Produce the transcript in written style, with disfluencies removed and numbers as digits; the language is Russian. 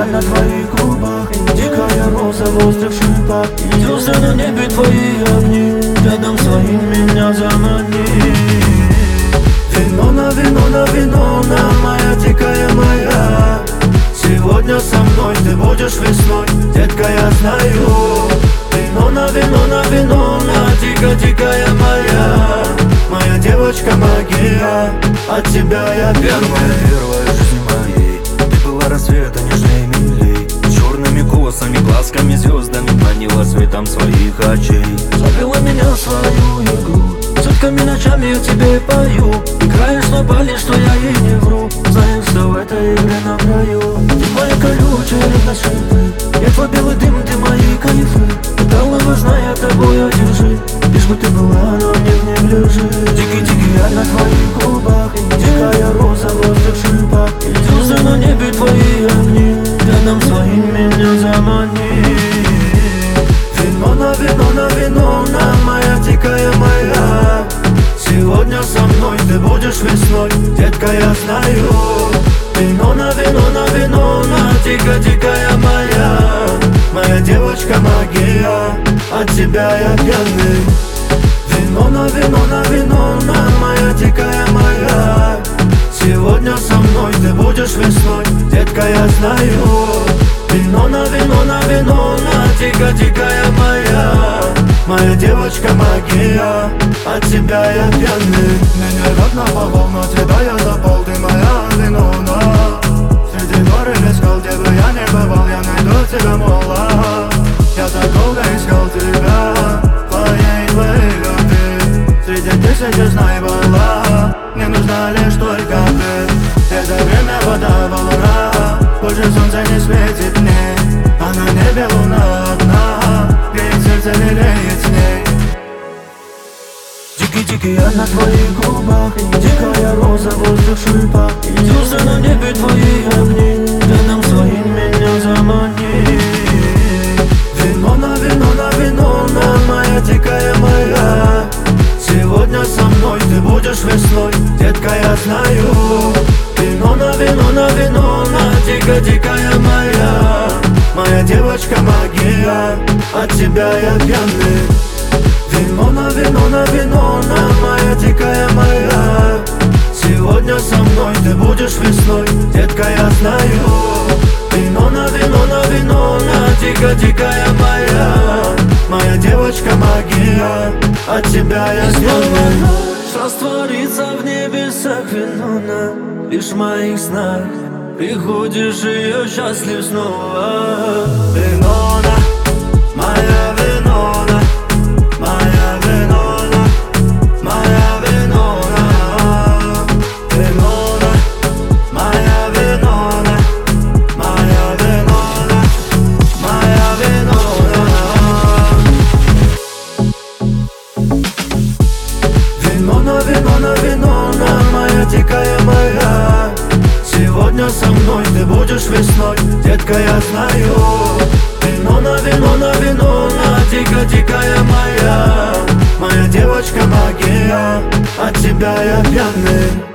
я на твоих губах, дикая роза в острых шипах. Звезды на небе твои огни, рядом своим меня замани. Вино на вино на вино на, моя дикая моя. Сегодня со мной ты будешь весной, детка, я знаю. Вино на вино на вино на, дикая моя. Моя девочка магия, от тебя я первая в жизни моей. Ты была рассвета нежней милей, черными косами, глазками, звездами манила светом своих очей. Завела меня в свою игру, сутками ночами я тебе пою. Играешь на бале, что я ей не вру, знаешь, что в этой игре на краю. Ты моя колючая на шипы, я твой белый дым, ты мои кайфы. Стала важна, я тобой одержи, лишь бы ты была, но не в ней лежи. Дикий я на твоих губах, дикая роза в острых шипах. Звезды на небе твои огни, рядом своим меня замани. Вино на вино на вино на, моя дикая моя. Сегодня со мной ты будешь весной, детка, я знаю. Вино на вино на вино на, дикая моя. Моя девочка магия, от тебя я пьяный. Вино на вино на, моя дикая моя. Сегодня со мной ты будешь весной, детка, я знаю. Вино на вино на, дикая моя. Моя девочка магия, от тебя я пьяный. Меня рвет на повал, но тебя я запал, ты моя винона. Среди гор или скал, где бы я не бывал, я найду тебя, мола. Я так долго искал тебя, твоей любви. Среди тысячи знай была, мне нужна лишь только ты. Это время, вода, волна, больше солнца не светит мне. А на небе луна одна, греет сердце, лелеет с ней. Дикий я на твоих губах, дикая роза в острых шипах. Звезды на небе твои огни, рядом своим меня замани. Вино на вино на, моя дикая моя. Сегодня со мной ты будешь весной, детка, я знаю. Вино на вино на, дикая моя. Моя девочка магия, от тебя я пьяный. Вино на вино на, моя дикая моя. Сегодня со мной ты будешь весной, детка, я знаю. Вино на вино на, дикая моя. Моя девочка магия, от тебя я пьяный. Растворится в небесах вино, лишь в моих снах. Приходишь, и я счастлив снова. Винона, моя винона, моя винона, моя винона. Винона, моя винона, моя винона, моя винона. Винона, моя дикая моя. Сегодня со мной ты будешь весной, детка, я знаю. Вино на, дикая моя. Моя девочка магия, от тебя я пьяный.